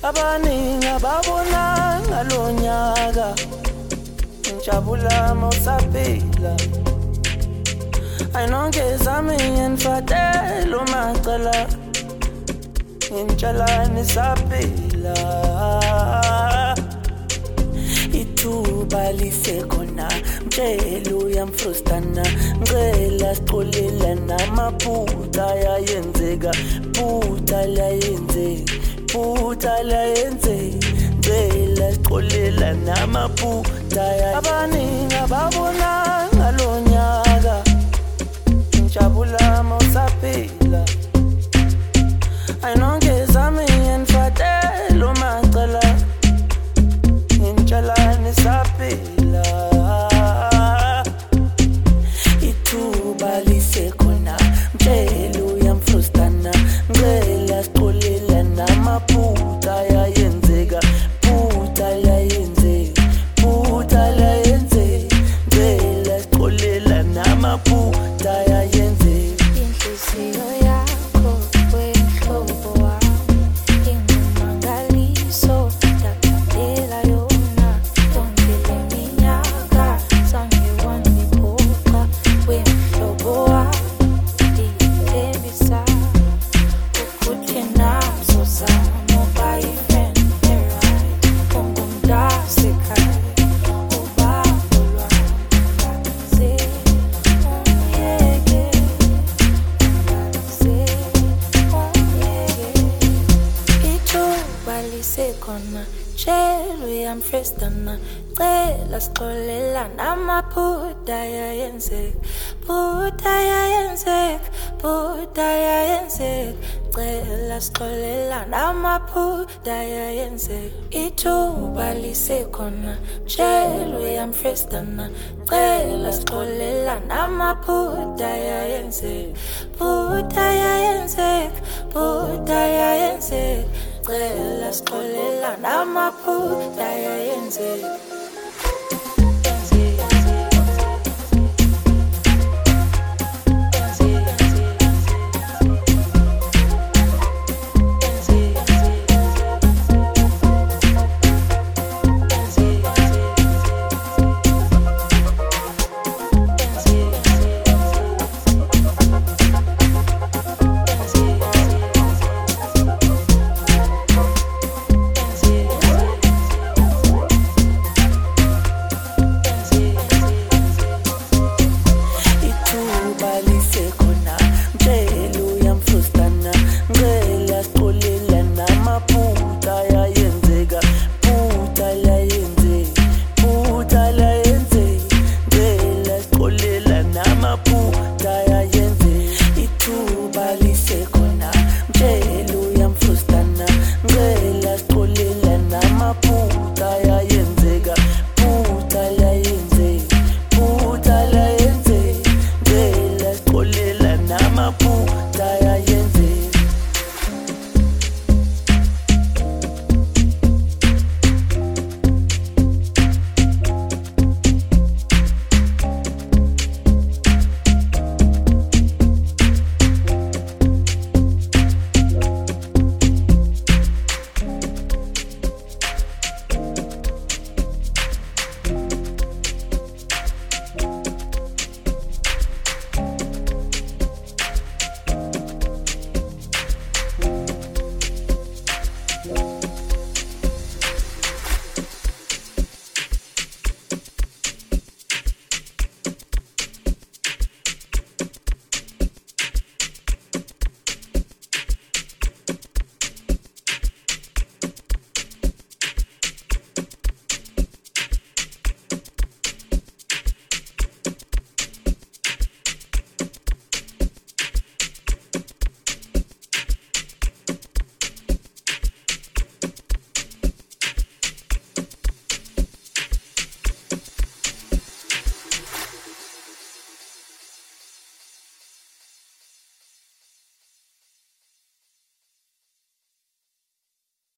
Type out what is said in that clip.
Abaningi ababona ngalonyaka Njabula mawusaphila Ayinonke zami ngiyenfatela umacala Ngintshala nisaphila Ithuba lisekhona Mtshela uyamfrustana Ngicela sixolela namaphutha ayenzeka Phutha layenzeka Phutha layenzeka Ngicela sixolela namaphutha Abaningi ababona ngalonyaka Njabula mawusaphila Ayinonke zami ngiyenfatela umacala Ngintshala nisaphila Ithuba lisekhona Mtshela uyamfrustana Ngicela sixolela namaphutha ayenzeka Phutha layenzeka Phutha layenzeka Ngicela sixolela namaphutha ayenzeka Inhliziyo yakho wehlobo wami ingumangaliso ndakhandela yona yonke le minyaka zange wangiphoqa wehlobo wami ndiyithembisa ukuthi nazo zami uba-friend right ungumntasekhaya ubambo lwami ungaze ungiyeke Ithuba lisekhona Tshela uyamfrustana Cela sixolela namaphutha ayenzeka Phutha ayenzeka Phutha ayenzeka Cela sixolela namaphutha ayenzeka Ithuba lisekhona Tshela uyamfrustana Cela sixolela namaphutha ayenzeka Phutha ayenzeka Phutha ayenzeka Cela sixolela namaphutha ayenzeka